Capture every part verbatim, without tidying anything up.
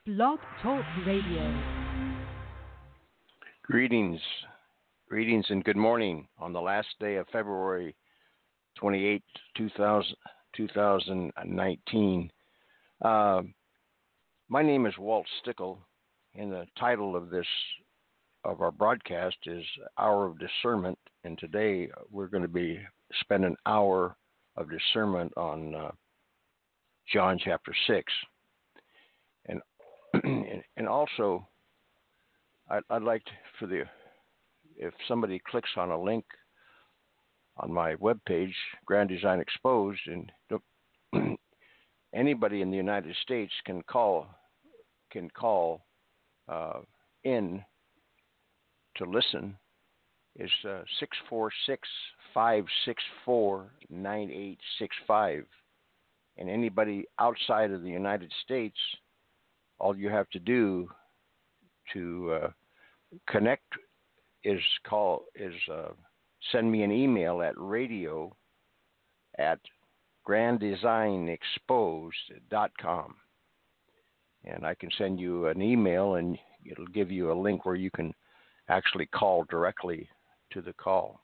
Blog Talk Radio. Greetings, greetings, and good morning on the last day of February twenty-eighth, two thousand nineteen. Uh, my name is Walt Stickle, and the title of this of our broadcast is Hour of Discernment, and today we're going to be spending an hour of discernment on uh, John chapter six. And and also, I'd, I'd like to, for the, if somebody clicks on a link on my webpage, Grand Design Exposed, and anybody in the United States can call can call uh, in to listen, is uh, six four six, five six four, nine eight six five. And anybody outside of the United States, all you have to do to uh, connect is call is uh, send me an email at radio at grand design exposed dot com, and I can send you an email, and it'll give you a link where you can actually call directly to the call.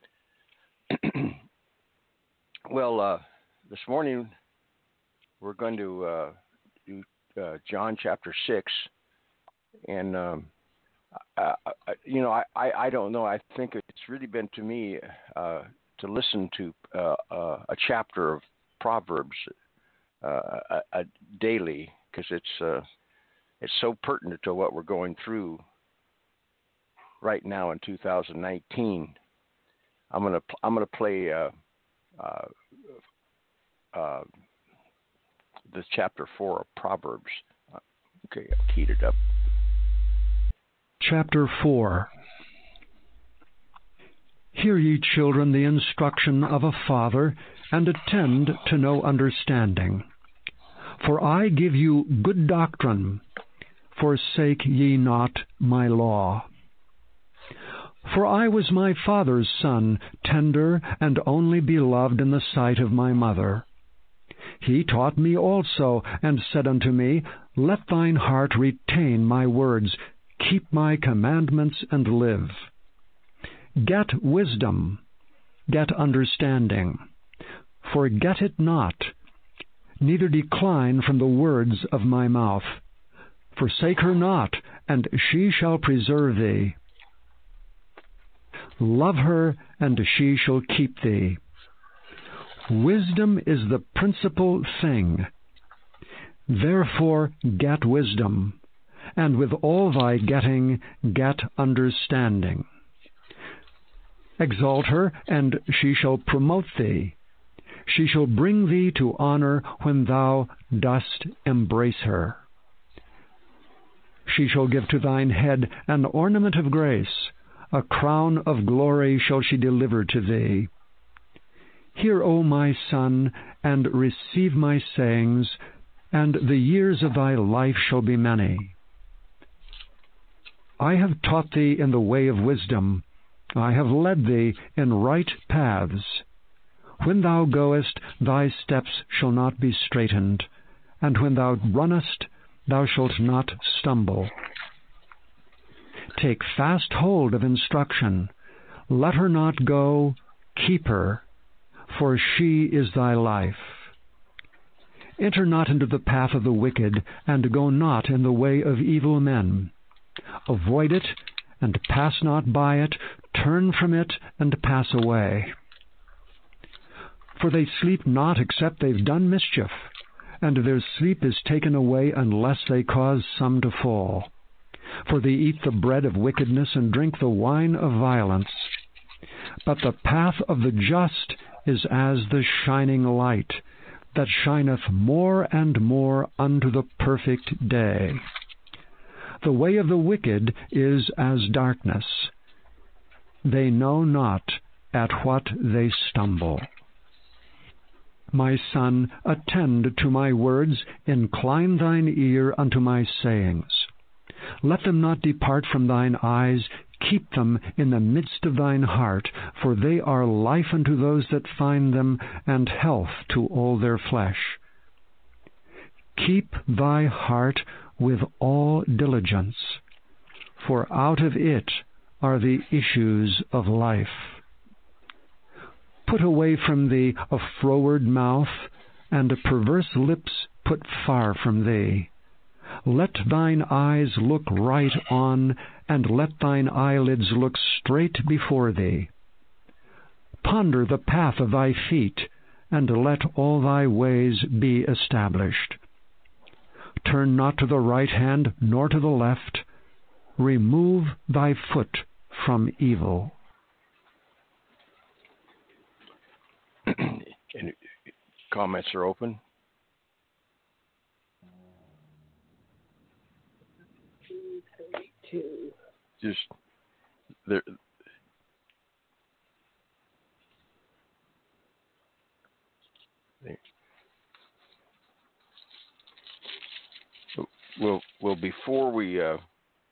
Well, uh, this morning we're going to uh, do uh, John chapter six, and um, I, I, you know, I, I, I don't know. I think it's really been to me uh, to listen to uh, uh, a chapter of Proverbs uh, a, a daily, because it's uh, it's so pertinent to what we're going through right now in two thousand nineteen. I'm gonna I'm gonna play uh, uh, uh, the chapter four of Proverbs. Uh, okay, I'll keyed it up. Chapter four. Hear ye, children, the instruction of a father, and attend to no understanding. For I give you good doctrine, forsake ye not my law. For I was my father's son, tender and only beloved in the sight of my mother. He taught me also, and said unto me, Let thine heart retain my words, keep my commandments, and live. Get wisdom, get understanding. Forget it not, neither decline from the words of my mouth. Forsake her not, and she shall preserve thee. Love her, and she shall keep thee. Wisdom is the principal thing. Therefore get wisdom, and with all thy getting get understanding. Exalt her, and she shall promote thee. She shall bring thee to honor when thou dost embrace her. She shall give to thine head an ornament of grace. A crown of glory shall she deliver to thee. Hear, O my son, and receive my sayings, and the years of thy life shall be many. I have taught thee in the way of wisdom. I have led thee in right paths. When thou goest, thy steps shall not be straitened, and when thou runnest, thou shalt not stumble. Take fast hold of instruction. Let her not go, keep her, for she is thy life. Enter not into the path of the wicked, and go not in the way of evil men. Avoid it, and pass not by it. Turn from it, and pass away. For they sleep not except they've done mischief, and their sleep is taken away unless they cause some to fall. For they eat the bread of wickedness, and drink the wine of violence. But the path of the just is as the shining light, that shineth more and more unto the perfect day. The way of the wicked is as darkness. They know not at what they stumble. My son, attend to my words, incline thine ear unto my sayings. Let them not depart from thine eyes, keep them in the midst of thine heart, for they are life unto those that find them, and health to all their flesh. Keep thy heart with all diligence, for out of it are the issues of life. Put away from thee a froward mouth, and perverse lips put far from thee. Let thine eyes look right on, and let thine eyelids look straight before thee. Ponder the path of thy feet, and let all thy ways be established. Turn not to the right hand, nor to the left. Remove thy foot from evil. Any comments are open. Just there. Well, well, before we uh,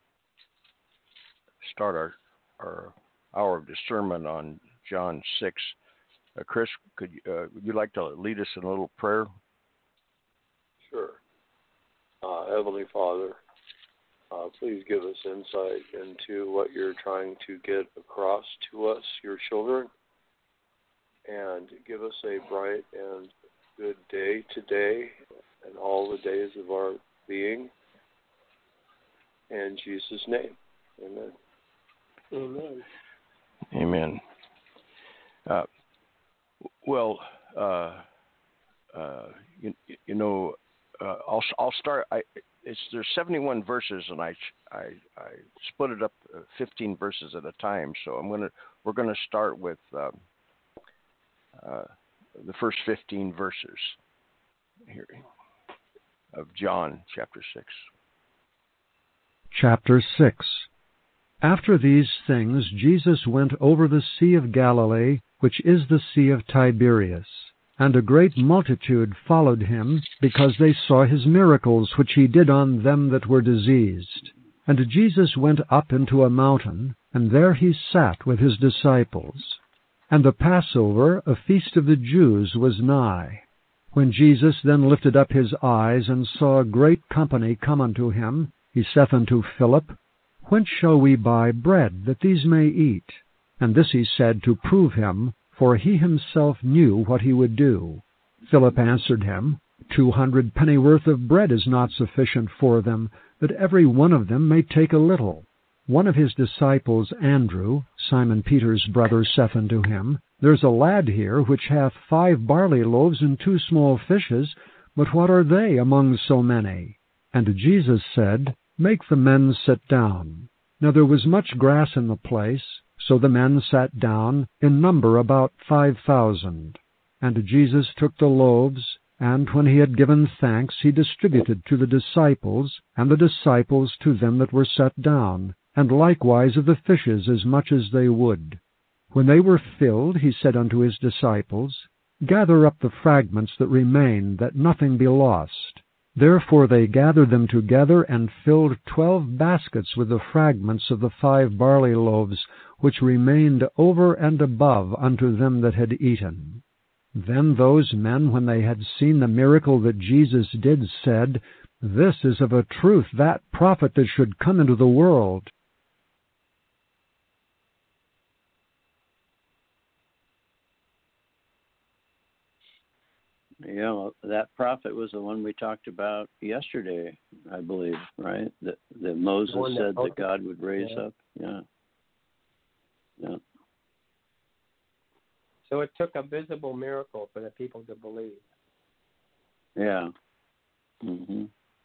start our our hour of discernment on John six, uh, Chris, could you, uh, would you like to lead us in a little prayer? Sure. Uh, Heavenly Father, uh, please give us insight into what you're trying to get across to us, your children, and give us a bright and good day today and all the days of our being. In Jesus' name, amen. Amen. Amen. Uh, well, uh, uh, you, you know, uh, I'll I'll start. I, it's there's seventy-one verses, and I I, I split it up uh, fifteen verses at a time. So I'm gonna we're gonna start with uh, uh, the first fifteen verses here of John chapter six. Chapter six. After these things Jesus went over the Sea of Galilee, which is the Sea of Tiberias. And a great multitude followed him, because they saw his miracles which he did on them that were diseased. And Jesus went up into a mountain, and there he sat with his disciples. And the Passover, a feast of the Jews, was nigh. When Jesus then lifted up his eyes, and saw a great company come unto him, he saith unto Philip, Whence shall we buy bread, that these may eat? And this he said to prove him, for he himself knew what he would do. Philip answered him, Two hundred pennyworth of bread is not sufficient for them, that every one of them may take a little. One of his disciples, Andrew, Simon Peter's brother, saith unto him, There's a lad here which hath five barley loaves and two small fishes, but what are they among so many? And Jesus said, Make the men sit down. Now there was much grass in the place, so the men sat down, in number about five thousand. And Jesus took the loaves, and when he had given thanks, he distributed to the disciples, and the disciples to them that were set down, and likewise of the fishes as much as they would. When they were filled, he said unto his disciples, Gather up the fragments that remain, that nothing be lost. Therefore they gathered them together, and filled twelve baskets with the fragments of the five barley loaves, which remained over and above unto them that had eaten. Then those men, when they had seen the miracle that Jesus did, said, This is of a truth that prophet that should come into the world. Yeah, well, that prophet was the one we talked about yesterday, I believe, right? That, that Moses said that God would raise yeah. up. Yeah. Yeah. So it took a visible miracle for the people to believe. Yeah. Mm-hmm.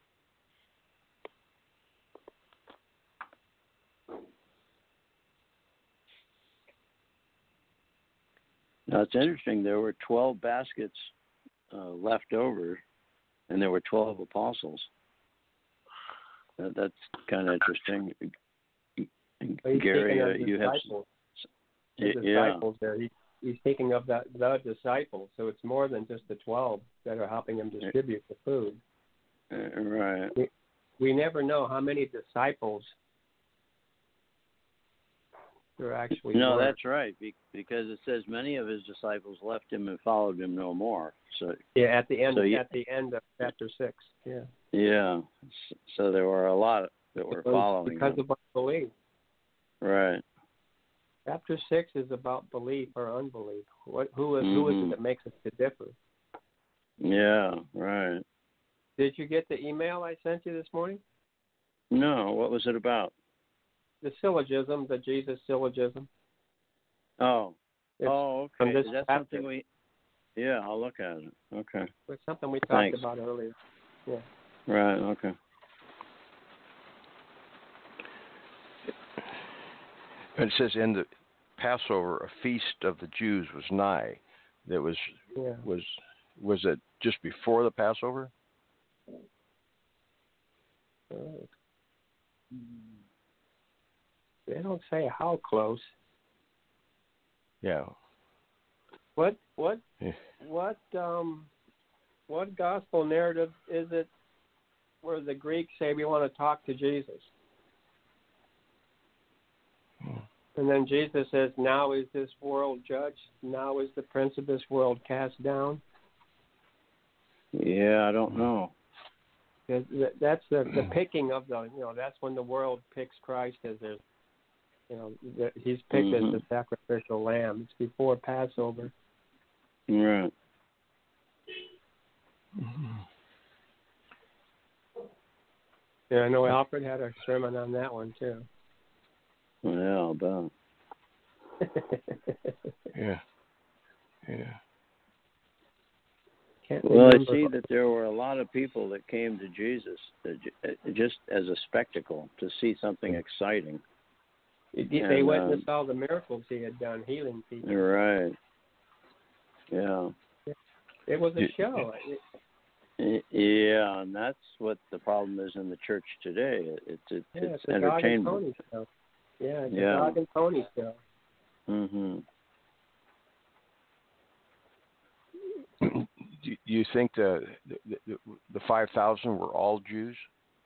Now it's interesting. There were twelve baskets uh, left over, and there were twelve apostles. That, that's kind of interesting. Well, Gary, uh, you have the yeah. disciples there. He, he's thinking of that the disciples, so it's more than just the twelve that are helping him distribute the food. Uh, right. We, we never know how many disciples There actually No, were. that's right, because it says many of his disciples left him and followed him no more. So Yeah, at the end so you, at the end of chapter six. Yeah. Yeah. So there were a lot that were following because him. of unbelief. Right. Chapter six is about belief or unbelief. What who is mm-hmm. who is it that makes us to differ? Yeah, right. Did you get the email I sent you this morning? No, what was it about? The syllogism, the Jesus syllogism. Oh. It's oh, from okay. this Is that chapter. something we Yeah, I'll look at it. Okay. It's something we talked Thanks. about earlier. Yeah. Right, okay. And it says in the Passover, a feast of the Jews was nigh. That was Yeah. was was it just before the Passover? Right. They don't say how close. Yeah. What what Yeah. what um what gospel narrative is it where the Greeks say we want to talk to Jesus? Hmm. And then Jesus says, now is this world judged? Now is the prince of this world cast down? Yeah, I don't know. That's the, the picking of the, you know, that's when the world picks Christ as their, you know, the, he's picked mm-hmm. as the sacrificial lamb. It's before Passover. Right. Mm-hmm. Yeah, I know Alfred had a sermon on that one, too. Yeah, I'll bet. Yeah. Yeah. Can't Well, I remember. see that there were a lot of people that came to Jesus just as a spectacle, to see something exciting. They and, witnessed uh, all the miracles he had done, healing people. Right. Yeah. It was a show. It, Yeah, and that's what the problem is in the church today. It's it's, yeah, it's it's a dog and entertainment. pony show. Yeah, it's Yeah. a dog and pony show. Mhm. Do you think the the, the, the five thousand were all Jews?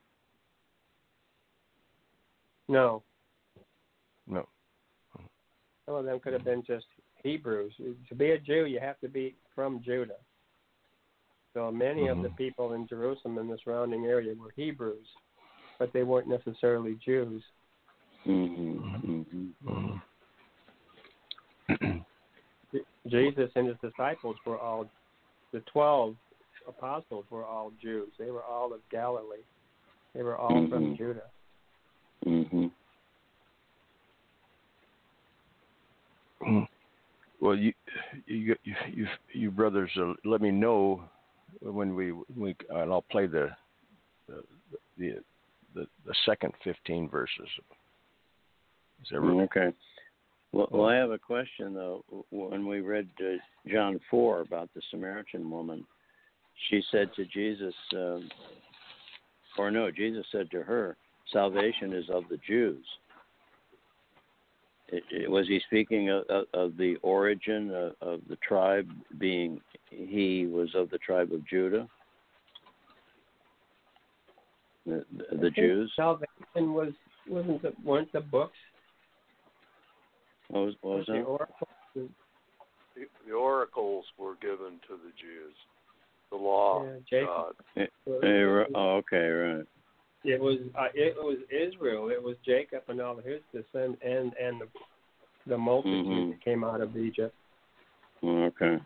No. No. Some of them could have been just Hebrews. To be a Jew, you have to be from Judah. So many mm-hmm. of the people in Jerusalem and the surrounding area were Hebrews, but they weren't necessarily Jews. Mhm. Mhm. Mm-hmm. Jesus and his disciples were all, the twelve apostles were all Jews. They were all of Galilee. They were all mm-hmm. from Judah. Mhm. Well, you, you, you, you, you brothers, uh, let me know when we, we and I'll play the, the, the, the, the second fifteen verses. Is that right? Okay. Well, well, I have a question though. When we read uh, John four about the Samaritan woman, she said to Jesus, um, or no, Jesus said to her, "Salvation is of the Jews." It, it, was he speaking of, of, of the origin of, of the tribe, being he was of the tribe of Judah, the, the, the Jews? Salvation was wasn't the, weren't the books? What was, what was the that? oracles? The, the oracles were given to the Jews. The law Yeah, of Jacob. God. It, it, oh, okay, right. It was uh, it was Israel. It was Jacob and all of his descendants, and and the the multitude mm-hmm. that came out of Egypt. Okay.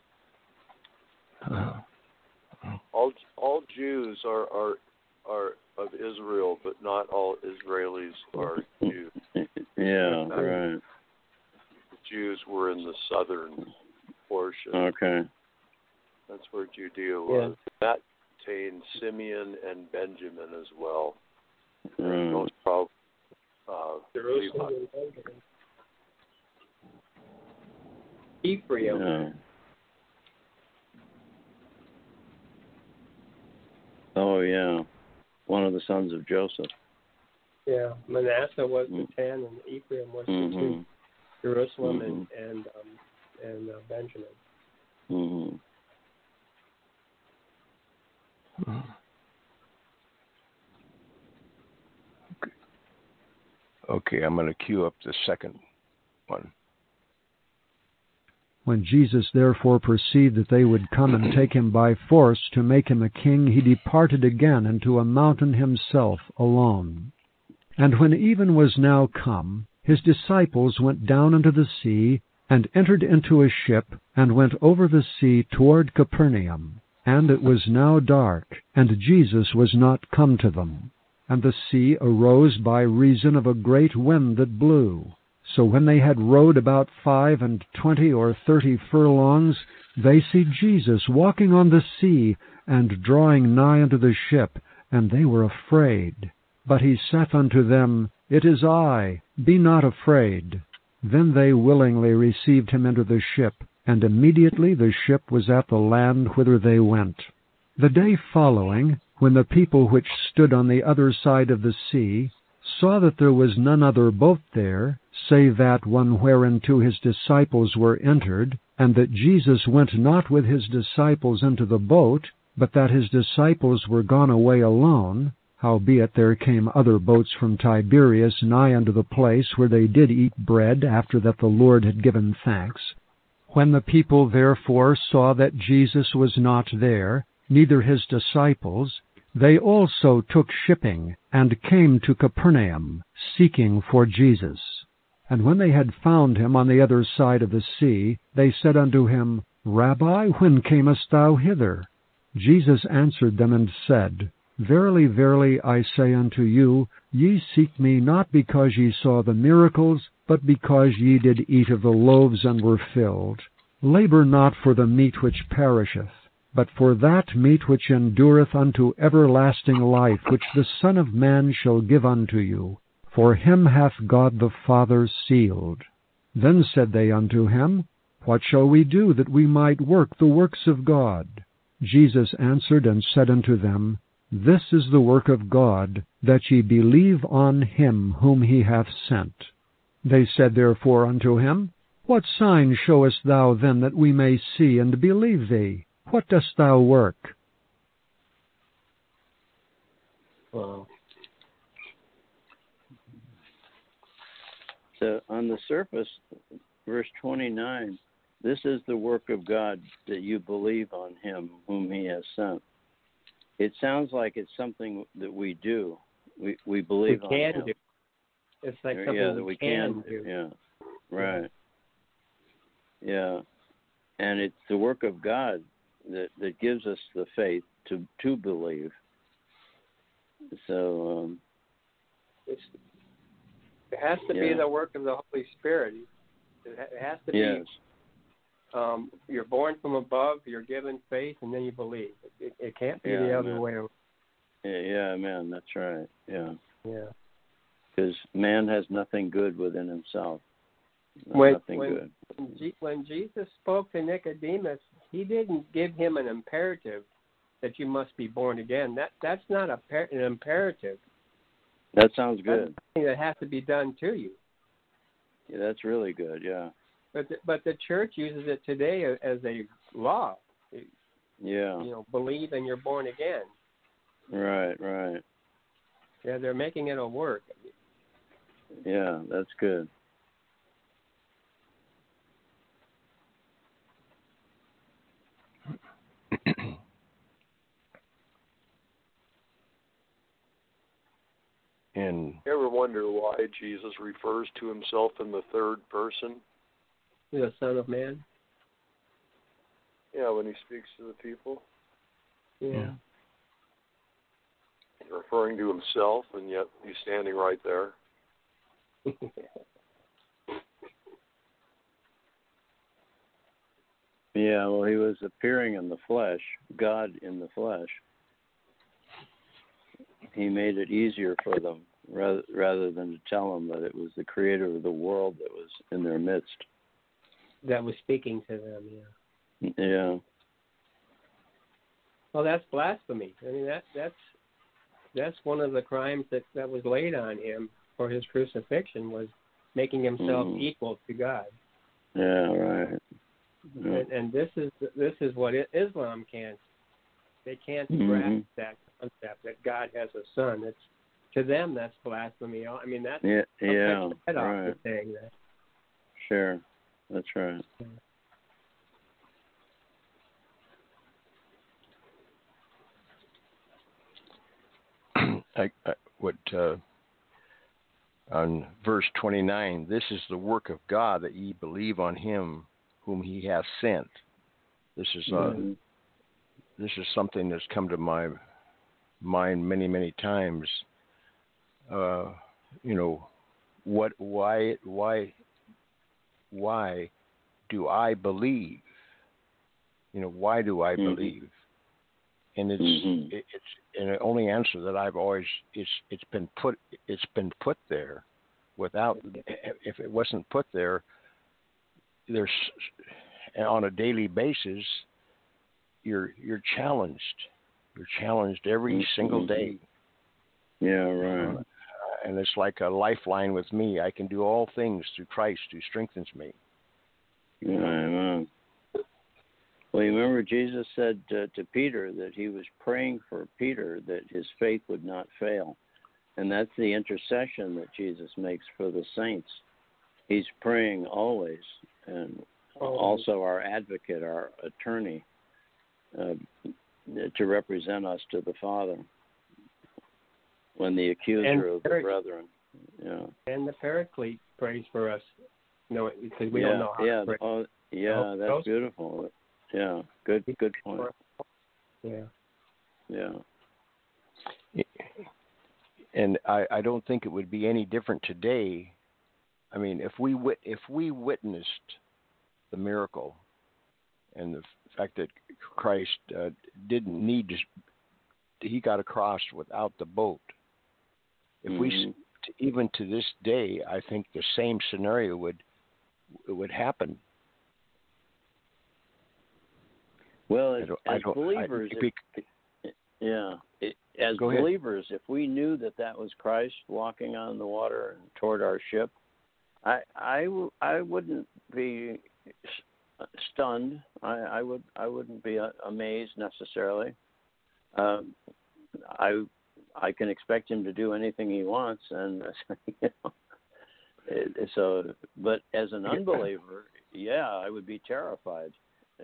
Uh, All all Jews are are are of Israel, but not all Israelis are Jews. Yeah, right. The Jews were in the southern portion. Okay. That's where Judea was. Yeah. That contained Simeon and Benjamin as well. Right. And most probably uh, Jerusalem Levi. and Benjamin. Ephraim. Yeah. Oh, yeah. One of the sons of Joseph. Yeah, Manasseh was mm. the ten, and Ephraim was mm-hmm. the two. Jerusalem mm-hmm. and and um, and uh, Benjamin. Mm-hmm. Okay, I'm going to cue up the second one. When Jesus therefore perceived that they would come and take him by force to make him a king, he departed again into a mountain himself alone. And when even was now come, his disciples went down into the sea, and entered into a ship, and went over the sea toward Capernaum. And it was now dark, and Jesus was not come to them. And the sea arose by reason of a great wind that blew. So when they had rowed about five and twenty or thirty furlongs, they see Jesus walking on the sea, and drawing nigh unto the ship, and they were afraid. But he saith unto them, It is I, be not afraid. Then they willingly received him into the ship, and immediately the ship was at the land whither they went. The day following, when the people which stood on the other side of the sea saw that there was none other boat there, save that one whereinto his disciples were entered, and that Jesus went not with his disciples into the boat, but that his disciples were gone away alone, howbeit there came other boats from Tiberias nigh unto the place where they did eat bread after that the Lord had given thanks. When the people therefore saw that Jesus was not there, neither his disciples, they also took shipping, and came to Capernaum, seeking for Jesus. And when they had found him on the other side of the sea, they said unto him, Rabbi, when camest thou hither? Jesus answered them and said, Verily, verily, I say unto you, ye seek me not because ye saw the miracles, but because ye did eat of the loaves and were filled. Labor not for the meat which perisheth, but for that meat which endureth unto everlasting life, which the Son of Man shall give unto you. For him hath God the Father sealed. Then said they unto him, What shall we do that we might work the works of God? Jesus answered and said unto them, This is the work of God, that ye believe on him whom he hath sent. They said therefore unto him, What sign showest thou then that we may see and believe thee? What dost thou work? Wow. So on the surface, verse twenty-nine, this is the work of God, that you believe on him whom he has sent. It sounds like it's something that we do. We we believe we on can him. do. It's like yeah, something that we, we can, can do. Yeah, right. Yeah, and it's the work of God that, that gives us the faith to to believe. So um, it's, it has to yeah. be the work of the Holy Spirit. It has to yes. be. Um, you're born from above. You're given faith, and then you believe. It, it can't be yeah, the other man. way around. Yeah, yeah, man, that's right. Yeah. Yeah. Because man has nothing good within himself. When, nothing when, good. When, G, when Jesus spoke to Nicodemus, he didn't give him an imperative that you must be born again. That that's not a an imperative. That sounds good. That's something that has to be done to you. Yeah, that's really good. Yeah. But the, but the church uses it today as a law. Yeah. You know, believe and you're born again. Right, right. Yeah, they're making it a work. Yeah, that's good. And you ever wonder why Jesus refers to himself in the third person? The Son of Man. Yeah, when he speaks to the people. Yeah. He's referring to himself, and yet he's standing right there. Yeah, well, he was appearing in the flesh, God in the flesh. He made it easier for them rather, rather than to tell them that it was the creator of the world that was in their midst. That was speaking to them, yeah. Yeah. Well, that's blasphemy. I mean, that that's that's one of the crimes that, that was laid on him for his crucifixion, was making himself mm. equal to God. Yeah, right. Yeah. And, and this is this is what Islam can't. They can't mm-hmm. grasp that concept that God has a son. It's to them that's blasphemy. I mean, that's yeah, yeah, head off right. saying that. share. That's right. I, I, what uh, on verse twenty-nine, this is the work of God, that ye believe on him whom he hath sent. This is uh, mm-hmm. this is something that's come to my mind many, many times. Uh, you know, what, why, why, why do I believe? You know, why do I mm-hmm. believe? And it's mm-hmm. it, it's and the only answer that I've always it's it's been put it's been put there. Without, if it wasn't put there, there's on a daily basis, you're you're challenged. You're challenged every mm-hmm. single day. Yeah, right. Uh, and it's like a lifeline with me. I can do all things through Christ who strengthens me. Yeah, amen. Well, you remember Jesus said uh, to Peter that he was praying for Peter that his faith would not fail. And that's the intercession that Jesus makes for the saints. He's praying always, and also our advocate, our attorney, uh, to represent us to the Father when the accuser and of the brethren. Yeah. And the Paraclete prays for us, you know, because we yeah, don't know how yeah, to pray. Oh, yeah, oh, that's those? beautiful. Yeah, good, good point. Yeah. Yeah. And I, I don't think it would be any different today. I mean, if we wit- if we witnessed the miracle and the fact that Christ uh, didn't need to, he got across without the boat. If mm-hmm. we, even to this day, I think the same scenario would would happen. Well, as, as believers, I, it, it, yeah, it, as believers, if we knew that that was Christ walking on the water toward our ship, I, I, I wouldn't be stunned. I, I would, I wouldn't be amazed necessarily. Um, I, I can expect him to do anything he wants, and you know, it, so. But as an unbeliever, yeah, I would be terrified.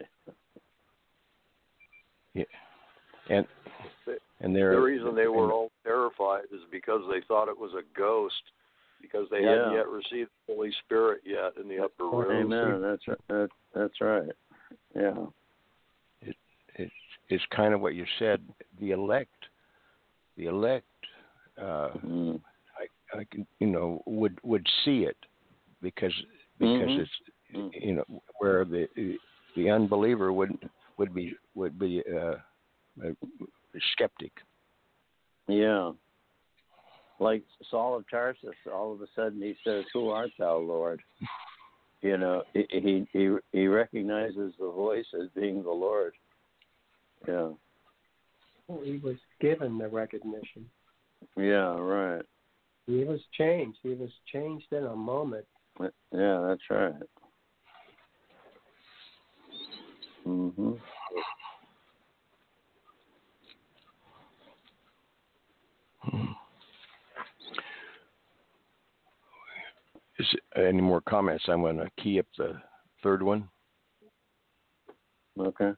Yeah, and and the reason they were all terrified is because they thought it was a ghost, because they yeah. hadn't yet received the Holy Spirit yet in the upper room. Amen. That's right. That, that's right. Yeah. It, it it's kind of what you said. The elect, the elect, uh, mm. I, I can you know would would see it because because mm-hmm. it's you know where the the unbeliever would. would be would be uh, a skeptic. Yeah, like Saul of Tarsus. All of a sudden, he says, "Who art thou, Lord?" You know, he he he recognizes the voice as being the Lord. Yeah. Well, he was given the recognition. Yeah, right. He was changed. He was changed in a moment. Yeah, that's right. Mm-hmm. Is there any more comments? I'm going to key up the third one. Okay.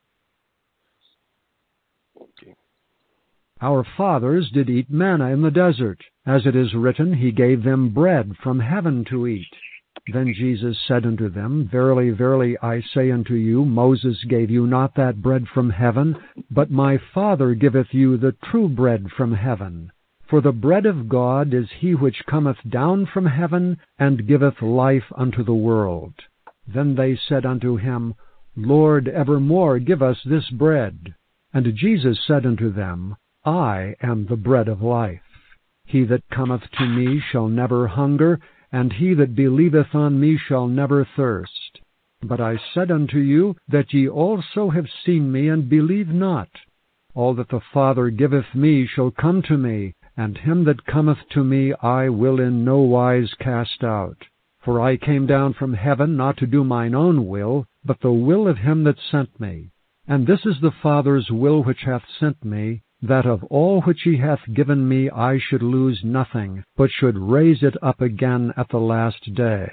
Okay. Our fathers did eat manna in the desert. As it is written, he gave them bread from heaven to eat. Then Jesus said unto them, Verily, verily, I say unto you, Moses gave you not that bread from heaven, but my Father giveth you the true bread from heaven. For the bread of God is he which cometh down from heaven, and giveth life unto the world. Then they said unto him, Lord, evermore give us this bread. And Jesus said unto them, I am the bread of life. He that cometh to me shall never hunger, and he that believeth on me shall never thirst. But I said unto you, that ye also have seen me, and believe not. All that the Father giveth me shall come to me, and him that cometh to me I will in no wise cast out. For I came down from heaven not to do mine own will, but the will of him that sent me. And this is the Father's will which hath sent me, that of all which he hath given me I should lose nothing, but should raise it up again at the last day.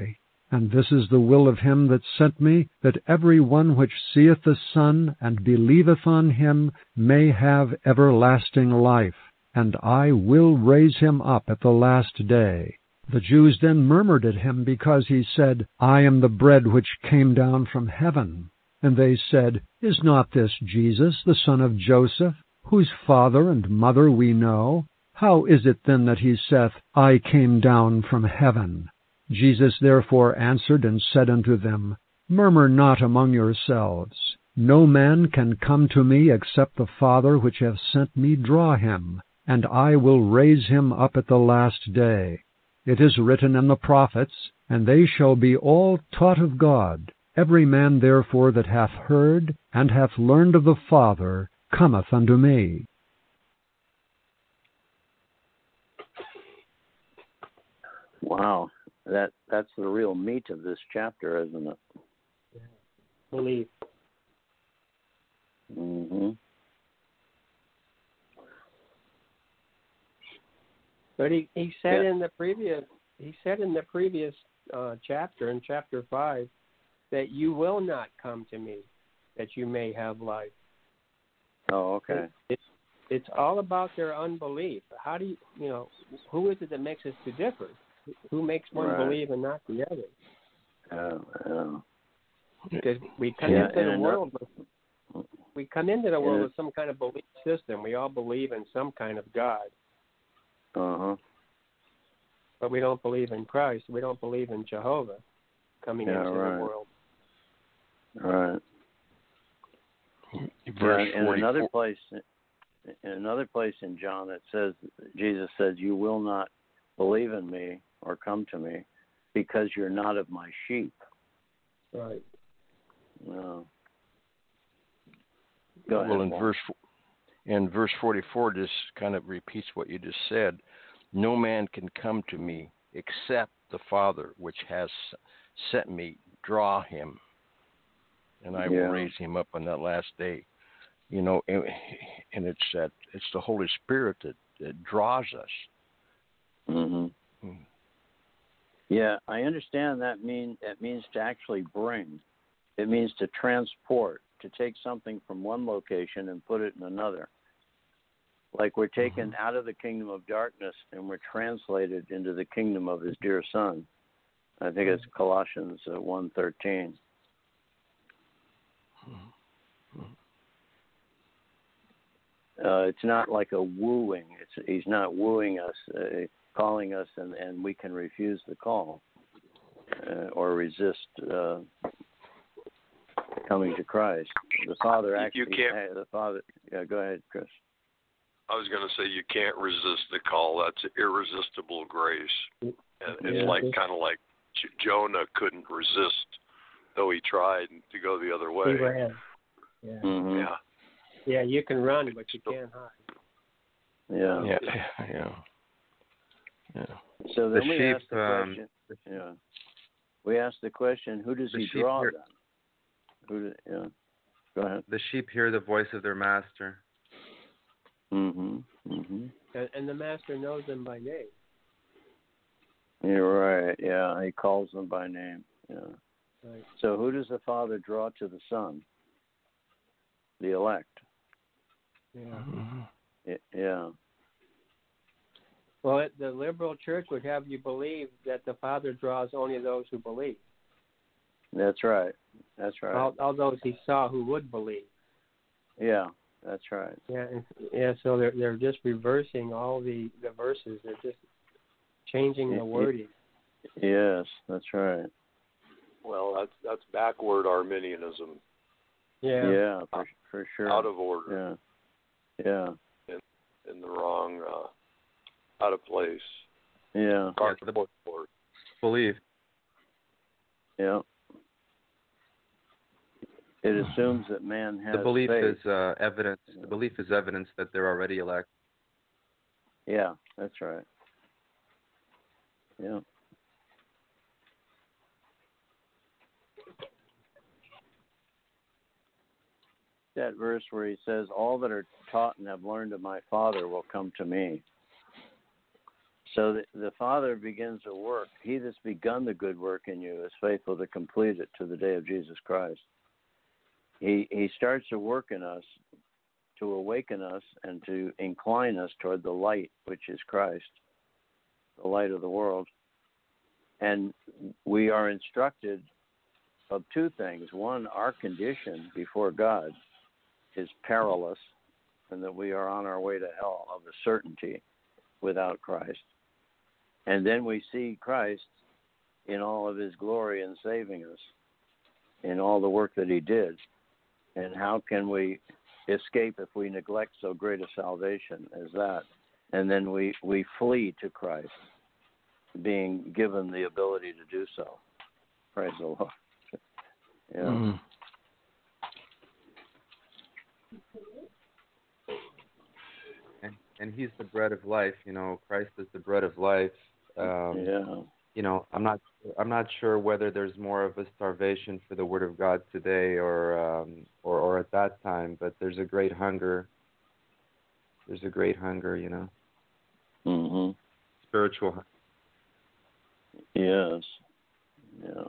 And this is the will of him that sent me, that every one which seeth the Son, and believeth on him, may have everlasting life, and I will raise him up at the last day. The Jews then murmured at him, because he said, I am the bread which came down from heaven. And they said, Is not this Jesus, the son of Joseph, whose father and mother we know? How is it then that he saith, I came down from heaven? Jesus therefore answered and said unto them, Murmur not among yourselves. No man can come to me except the Father which hath sent me draw him, and I will raise him up at the last day. It is written in the prophets, and they shall be all taught of God. Every man therefore that hath heard and hath learned of the Father cometh unto me. Wow. That that's the real meat of this chapter, isn't it? Yeah. Believe. Mm-hmm. But he, he said Yeah. in the previous he said in the previous uh, chapter, in chapter five, that you will not come to me, that you may have life. Oh, okay. It, it, it's all about their unbelief. How do you, you know, who is it that makes us to differ? Who makes one Right. believe and not the other? Uh, uh, Because we come Yeah, into and the another- world with, we come into the world it- with some kind of belief system. We all believe in some kind of God, uh-huh. but we don't believe in Christ. We don't believe in Jehovah coming Yeah, into right. the world. Right. Verse Yeah, in another forty-four. place, in another place in John, it says, Jesus says, you will not believe in me or come to me because you're not of my sheep. Right. No. Go ahead. Well, in Paul. verse in verse forty-four, just kind of repeats what you just said. No man can come to me except the Father which has sent me draw him, and I Yeah. will raise him up on that last day. You know, and, and it's that it's the Holy Spirit that, that draws us. Mm-hmm. Mm. Yeah, I understand that mean that means to actually bring. It means to transport, to take something from one location and put it in another. Like we're taken Mm-hmm. out of the kingdom of darkness and we're translated into the kingdom of his dear Son. I think it's Colossians uh, one thirteen. Mm-hmm. Uh, it's not like a wooing. It's he's not wooing us, uh, calling us, and, and we can refuse the call uh, or resist uh, coming to Christ. The Father You actually. can't- The Father. Yeah, go ahead, Chris. I was going to say you can't resist the call. That's irresistible grace. And it's Yeah. like kind of like J- Jonah couldn't resist, though he tried to go the other He way. ran. Yeah. Mm-hmm. Yeah. Yeah, you can run, but you can't hide. Yeah. Yeah, yeah, yeah. So then The we sheep, ask the um, question. Yeah. We ask the question: who does The he sheep draw hear- then? Who? Do, yeah. Go ahead. The sheep hear the voice of their master. Mm-hmm. Mm-hmm. And, and the master knows them by name. You're right. Yeah, he calls them by name. Yeah. Right. So who does the Father draw to the Son? The elect. Yeah. Mm-hmm. Y- Yeah. Well, it, the liberal church would have you believe that the Father draws only those who believe. That's right. That's right. All, all those he saw who would believe. Yeah. That's right. Yeah, and, yeah. So they're they're just reversing all the, the verses. They're just changing Y- the y- wording. Yes. That's right. Well, that's that's backward Arminianism, Yeah. Yeah. For, for sure. out of order, Yeah. Yeah. in the wrong, uh, out of place. Yeah. Yeah, the Or- believe. Yeah. It assumes that man has The belief faith. is uh, evidence. The belief is evidence that they're already elect. Yeah, that's right. Yeah. That verse where he says, all that are taught and have learned of my Father will come to me. So the, the Father begins a work. He that's begun the good work in you is faithful to complete it to the day of Jesus Christ. He he starts to work in us to awaken us and to incline us toward the light, which is Christ, the light of the world. And we are instructed of two things. One, our condition before God is perilous, and that we are on our way to hell of a certainty without Christ. And then we see Christ in all of his glory in saving us, in all the work that he did. And how can we escape if we neglect so great a salvation as that? And then we, we flee to Christ, being given the ability to do so. Praise the Lord. Yeah. Mm. And, and he's the bread of life. You know, Christ is the bread of life. Um, yeah. You know, I'm not. I'm not sure whether there's more of a starvation for the Word of God today, or, um, or, or at that time. But there's a great hunger. There's a great hunger. You know. Mm-hmm. Spiritual hunger. Yes. Yeah.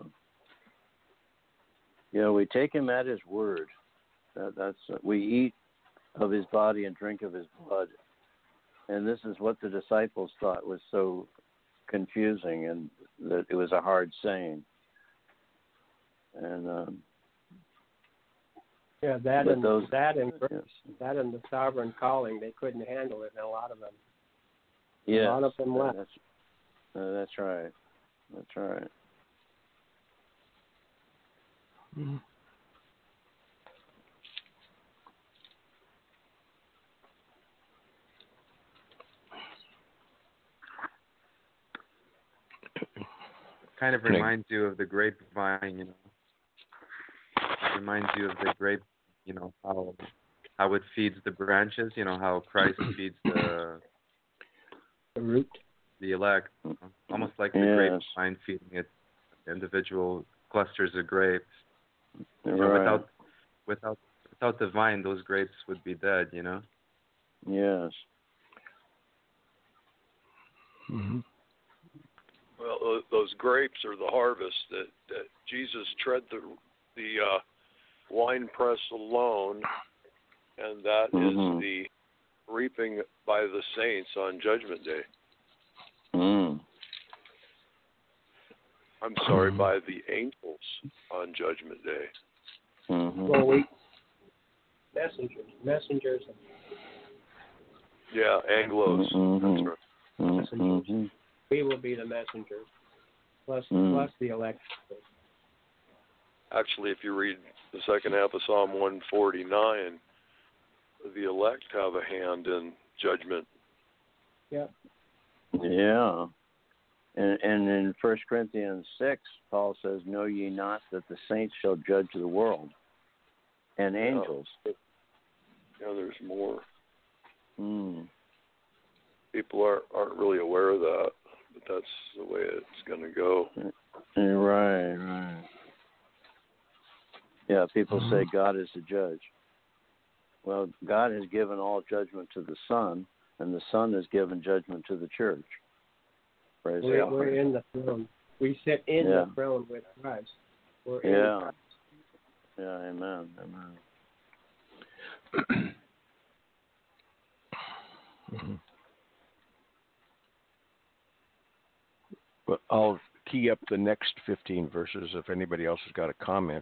Yeah, we take him at his word. That, that's we eat of his body and drink of his blood. And this is what the disciples thought was so confusing, and that it was a hard saying. And um, yeah, that and those, that and yes. that and the sovereign calling, they couldn't handle it. And a lot of them, yes, a lot of them left. That's, uh, that's right. That's right. Mm. Kind of reminds you of the grapevine, you know. It reminds you of the grape, you know, how how it feeds the branches, you know, how Christ feeds the the root, the elect, you know? Almost like the yes. grapevine feeding its individual clusters of grapes. You Right. know, without without without the vine, those grapes would be dead, you know. Yes. Mm-hmm. Well, those grapes are the harvest that, that Jesus tread the the uh, wine press alone, and that mm-hmm. is the reaping by the saints on Judgment Day. Mm. I'm sorry, by the angels on Judgment Day. Mm-hmm. well, we messengers, messengers, and Yeah, Anglos. Mm-hmm. That's right. Mm-hmm. we will be the messengers, plus Mm. plus the elect. Actually, if you read the second half of Psalm one forty-nine, the elect have a hand in judgment. Yeah. Yeah. And, and in First Corinthians six, Paul says, "Know ye not that the saints shall judge the world, and angels." Yeah, yeah there's more. Mm. People aren't aren't really aware of that, but that's the way it's going to go. Right, right. Yeah, people say God is the judge. Well, God has given all judgment to the Son, and the Son has given judgment to the church. Praise We're, God. we're in the throne. We sit in Yeah. the throne with Christ. We're in Yeah. Christ. Yeah, amen, amen. Mm-hmm. Well, I'll key up the next fifteen verses if anybody else has got a comment.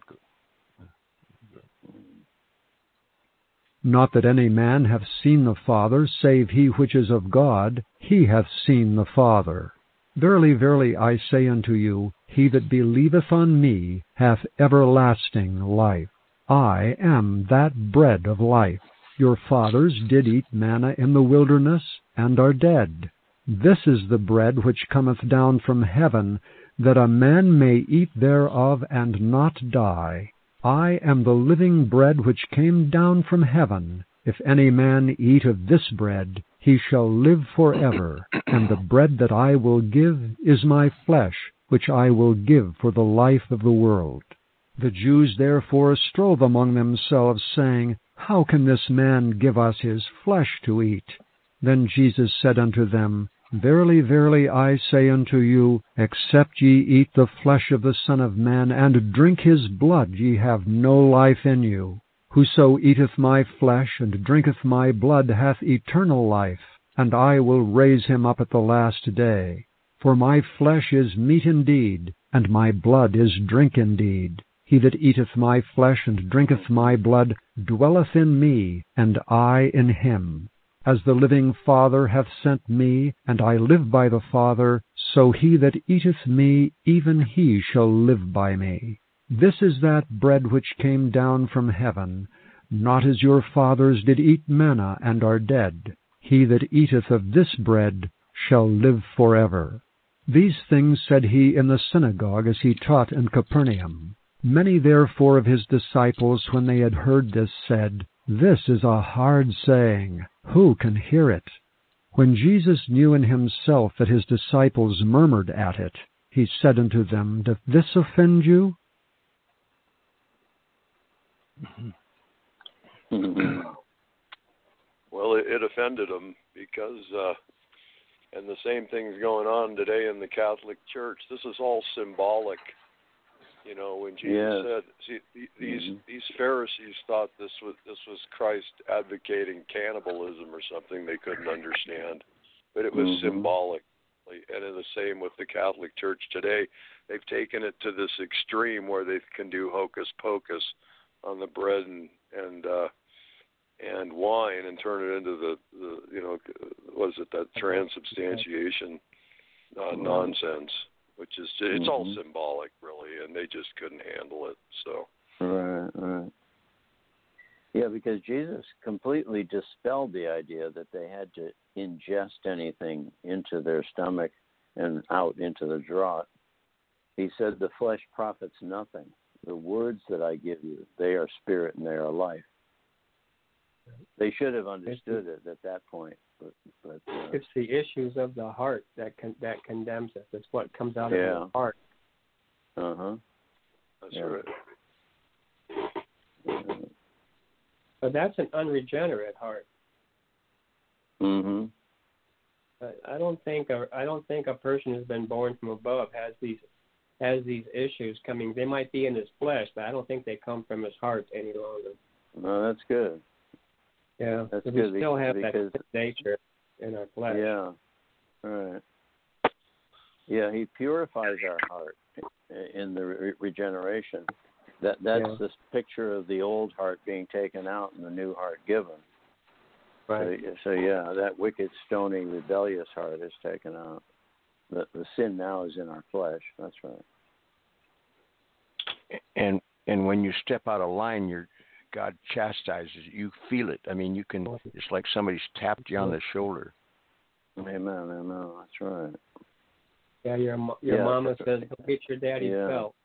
Not that any man hath seen the Father, save he which is of God, he hath seen the Father. Verily, verily, I say unto you, he that believeth on me hath everlasting life. I am that bread of life. Your fathers did eat manna in the wilderness, and are dead. This is the bread which cometh down from heaven, that a man may eat thereof and not die. I am the living bread which came down from heaven. If any man eat of this bread, he shall live forever. And the bread that I will give is my flesh, which I will give for the life of the world. The Jews therefore strove among themselves, saying, How can this man give us his flesh to eat? Then Jesus said unto them, Verily, verily, I say unto you, except ye eat the flesh of the Son of Man, and drink his blood, ye have no life in you. Whoso eateth my flesh, and drinketh my blood, hath eternal life, and I will raise him up at the last day. For my flesh is meat indeed, and my blood is drink indeed. He that eateth my flesh and drinketh my blood dwelleth in me, and I in him. As the living Father hath sent me, and I live by the Father, so he that eateth me, even he shall live by me. This is that bread which came down from heaven, not as your fathers did eat manna, and are dead. He that eateth of this bread shall live forever. These things said he in the synagogue as he taught in Capernaum. Many therefore of his disciples, when they had heard this, said, This is a hard saying. Who can hear it? When Jesus knew in himself that his disciples murmured at it, he said unto them, Doth this offend you? Well, it, it offended them because, uh, and the same thing's going on today in the Catholic Church. This is all symbolic. You know, when Jesus Yes. said, see, these Mm-hmm. these Pharisees thought this was this was Christ advocating cannibalism or something they couldn't understand, but it was Mm-hmm. symbolic. And in the same with the Catholic Church today, they've taken it to this extreme where they can do hocus pocus on the bread and and uh, and wine and turn it into the, the you know what is it that transubstantiation uh, nonsense. Which is, it's Mm-hmm. all symbolic, really, and they just couldn't handle it. So, Right, right. Yeah, because Jesus completely dispelled the idea that they had to ingest anything into their stomach and out into the draught. He said, the flesh profits nothing. The words that I give you, they are spirit and they are life. They should have understood it at that point. But, but uh, It's the issues of the heart that con- that condemns us. It's what comes out Yeah. of the heart. uh-huh. that's Yeah. right. Uh, But that's an unregenerate heart. mm-hmm. I, I don't think a, I don't think a person who's been born from above has these has these issues coming. They might be in his flesh, but I don't think they come from his heart any longer. No, that's good. Yeah, That's we good still have because- that nature in our flesh. Yeah. All right. Yeah, he purifies our heart in the re- regeneration. That that's Yeah. this picture of the old heart being taken out and the new heart given. Right. So, so yeah, that wicked, stony, rebellious heart is taken out. The the sin now is in our flesh. That's right. And and when you step out of line, you're God chastises you. You feel it. I mean, you can. It's like somebody's tapped you on the shoulder. Amen. Amen. That's right. Yeah, your mo- your Yeah. mama says, "Go get your daddy's Yeah. belt."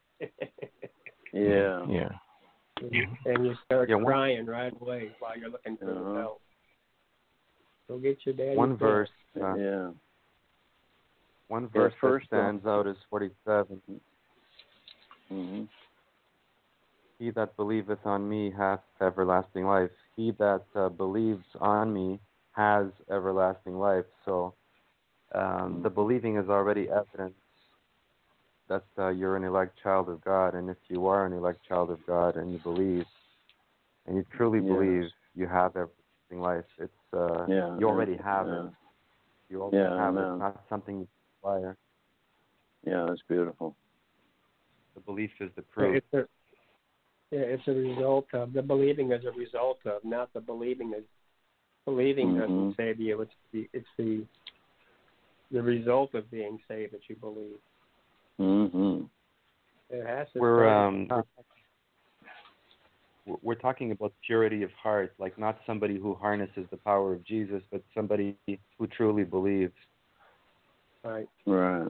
Yeah. Yeah. And you start Yeah, one- crying right away while you're looking for Uh-huh. the belt. Go get your daddy's One belt. verse, uh, Yeah. one Yeah, verse first, that stands out is forty-seven. Mm-hmm. He that believeth on me hath everlasting life. He that uh, believes on me has everlasting life. So um, the believing is already evidence that uh, you're an elect child of God. And if you are an elect child of God and you believe, and you truly Yes. believe, you have everlasting life. It's uh, Yeah. you already yeah, have yeah. it. You already Yeah, have it. amen. It's not something you acquire. Yeah, that's beautiful. The belief is the proof. It's a, yeah, it's a result of the believing is a result of, not the believing is believing Mhm. doesn't save you. It's the it's the the result of being saved that you believe. Mm-hmm. It has to. We're start- um we're- we're talking about purity of heart, like not somebody who harnesses the power of Jesus, but somebody who truly believes. right. Right.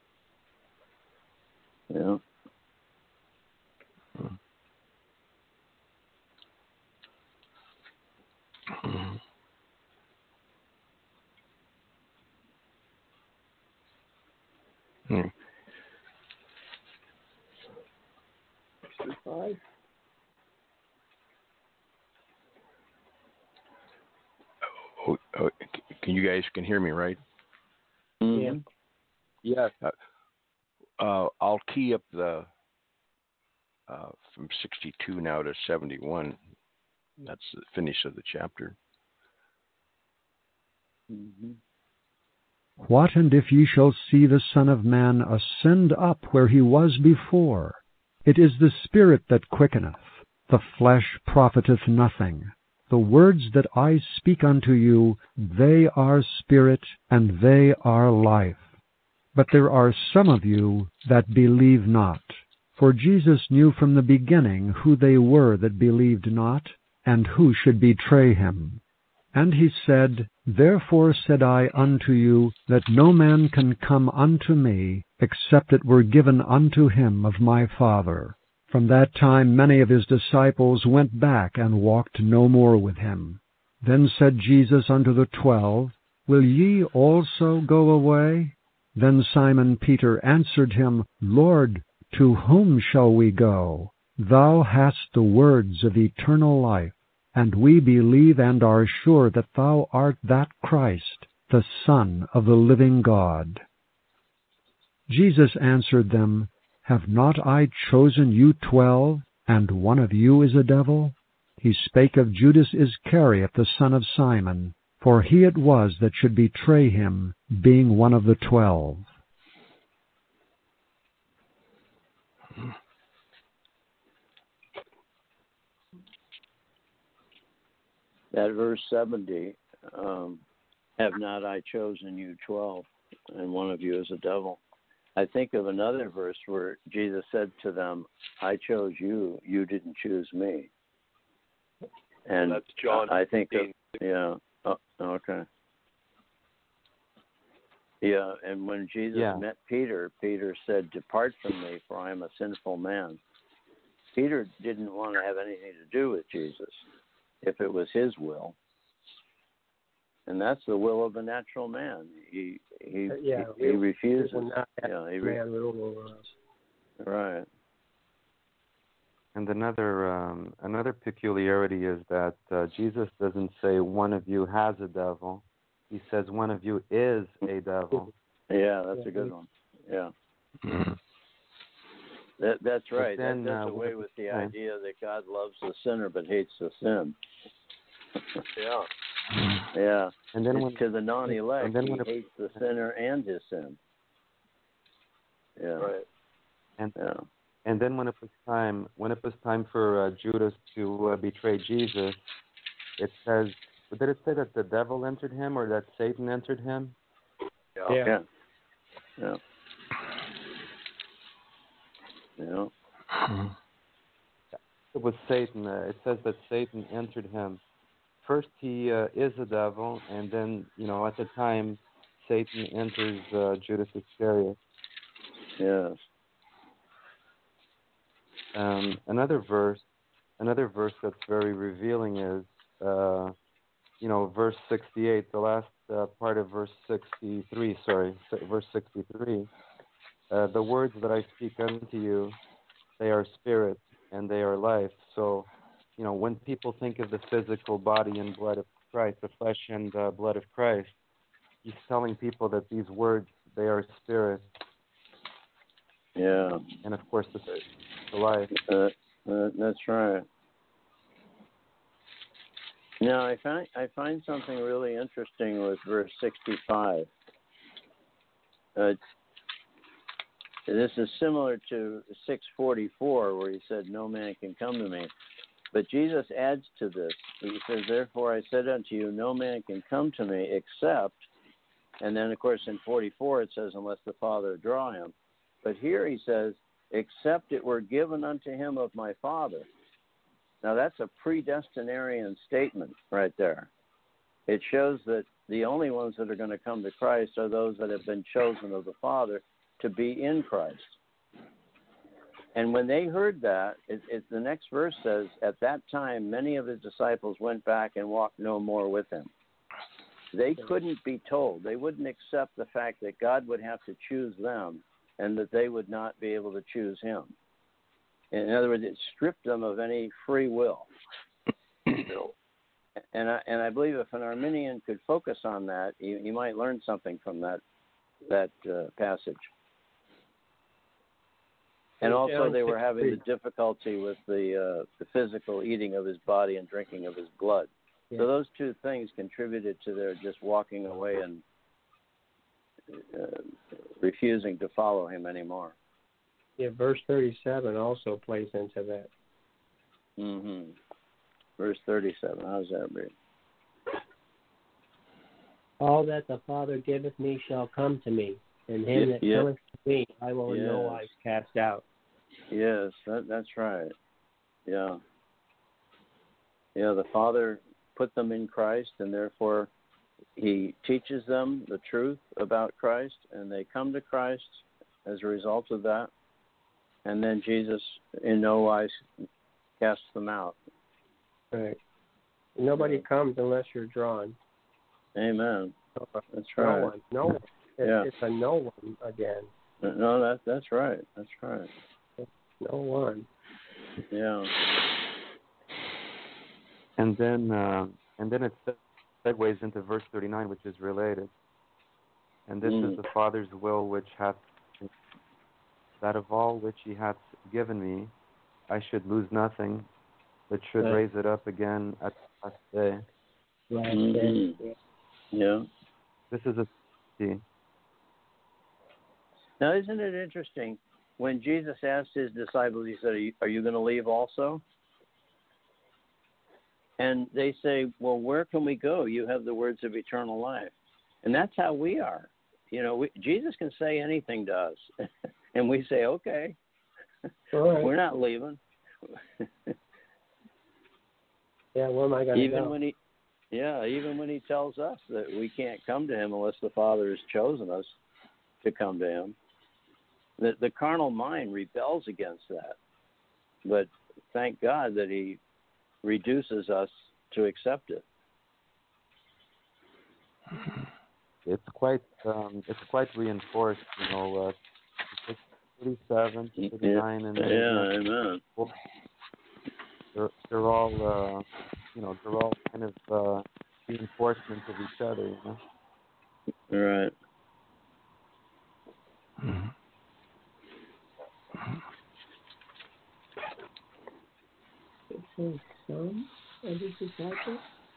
Yeah. Mhm. Mm. sixty-five. Oh, oh, can you guys can hear me, right? Mm-hmm. Yeah. Uh, uh, I'll key up the uh, from sixty-two now to seventy-one. That's the finish of the chapter. Mm-hmm. What and if ye shall see the Son of Man ascend up where he was before? It is the Spirit that quickeneth, the flesh profiteth nothing. The words that I speak unto you, they are spirit, and they are life. But there are some of you that believe not. For Jesus knew from the beginning who they were that believed not, and who should betray him. And he said, Therefore said I unto you, that no man can come unto me, except it were given unto him of my Father. From that time many of his disciples went back and walked no more with him. Then said Jesus unto the twelve, Will ye also go away? Then Simon Peter answered him, Lord, to whom shall we go? Thou hast the words of eternal life. And we believe and are sure that thou art that Christ, the Son of the living God. Jesus answered them, Have not I chosen you twelve, and one of you is a devil? He spake of Judas Iscariot, the son of Simon, for he it was that should betray him, being one of the twelve. That verse seventy, um, have not I chosen you twelve, and one of you is a devil. I think of another verse where Jesus said to them, I chose you, you didn't choose me. And that's John. I think of, yeah, oh, okay. Yeah, and when Jesus Yeah. met Peter, Peter said, Depart from me, for I am a sinful man. Peter didn't want to have anything to do with Jesus if it was his will. And that's the will of the natural man. He he yeah, he, he refuses. will not have Yeah, he re- man rule over us. right. And another um, another peculiarity is that uh, Jesus doesn't say one of you has a devil. He says one of you is a devil. Yeah, that's a good one. Yeah. That, that's right. then, that does uh, away with the yeah. idea that God loves the sinner but hates the sin. Yeah. Yeah. And then It's when, to the non-elect, and then he when it- hates the sinner and his sin. Yeah. Right. and Yeah. and then when it was time when it was time for uh, Judas to uh, betray Jesus, it says, did it say that the devil entered him or that Satan entered him? Yeah. Yeah. Yeah. Yeah. Yeah. It was Satan. Uh, it says that Satan entered him. First, he uh, is a devil, and then, you know, at the time, Satan enters uh, Judas Iscariot. Yes. Um, another verse, another verse that's very revealing is, uh, you know, verse sixty-eight. The last uh, part of verse sixty-three. Sorry, verse sixty-three. Uh, the words that I speak unto you, they are spirit and they are life. So, you know, when people think of the physical body and blood of Christ, the flesh and uh, blood of Christ, he's telling people that these words, they are spirit. Yeah. And of course, the, the life. Uh, uh, that's right. Now, I find I find something really interesting with verse sixty-five. Uh, this is similar to six forty-four, where he said, "No man can come to me." But Jesus adds to this. He says, "Therefore I said unto you, no man can come to me except," and then of course in forty-four it says, "unless the Father draw him." But here he says, "except it were given unto him of my Father." Now that's a predestinarian statement right there. It shows that the only ones that are going to come to Christ are those that have been chosen of the Father to be in Christ. And when they heard that, it, it, the next verse says, "At that time many of his disciples went back and walked no more with him." They couldn't be told. They wouldn't accept the fact that God would have to choose them and that they would not be able to choose him. In other words, it stripped them of any free will. And I, and I believe if an Arminian could focus on that, you, you might learn something from that that uh, passage. And also, they were having the difficulty with the uh, the physical eating of his body and drinking of his blood. Yeah. So those two things contributed to their just walking away and uh, refusing to follow him anymore. Yeah, verse thirty-seven also plays into that. Mm-hmm. Verse thirty-seven. How's that read? All that the Father giveth me shall come to me, and him yeah, that yeah. cometh to me I will in yes. no wise cast out. Yes, that, that's right. Yeah. Yeah, the Father put them in Christ, and therefore he teaches them the truth about Christ, and they come to Christ as a result of that. And then Jesus in no wise casts them out. Right. Nobody yeah. comes unless you're drawn. Amen. That's no right. One. No one. It, yeah. It's a no one again. No, that that's right. That's right. No one. Yeah. And then, uh, and then it segues into verse thirty-nine, which is related. And this mm. is the Father's will, which hath that of all which He hath given me, I should lose nothing, but should right. raise it up again at the last day. Right. Mm-hmm. Yeah. This is a key. Now, isn't it interesting? When Jesus asked his disciples, he said, are you, are you going to leave also? And they say, well, where can we go? You have the words of eternal life. And that's how we are. You know, we, Jesus can say anything to us. And we say, okay, right. We're not leaving. Yeah, where am I going to go? Even when he, yeah, even when he tells us that we can't come to him unless the Father has chosen us to come to him. The, the carnal mind rebels against that. But thank God that he reduces us to accept it. It's quite um, it's quite reinforced, you know, uh, thirty-seven, thirty-nine, yeah. and then yeah, amen. They're, they're all, uh, you know, they're all kind of uh, reinforcements of each other, you know. Right. Mm-hmm. It says some of his disciples.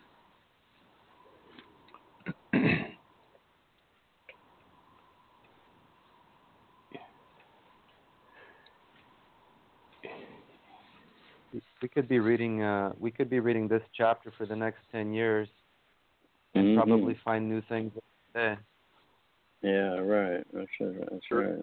We could be reading. Uh, we could be reading this chapter for the next ten years, and mm-hmm. probably find new things every day. Yeah, right. That's right. That's right.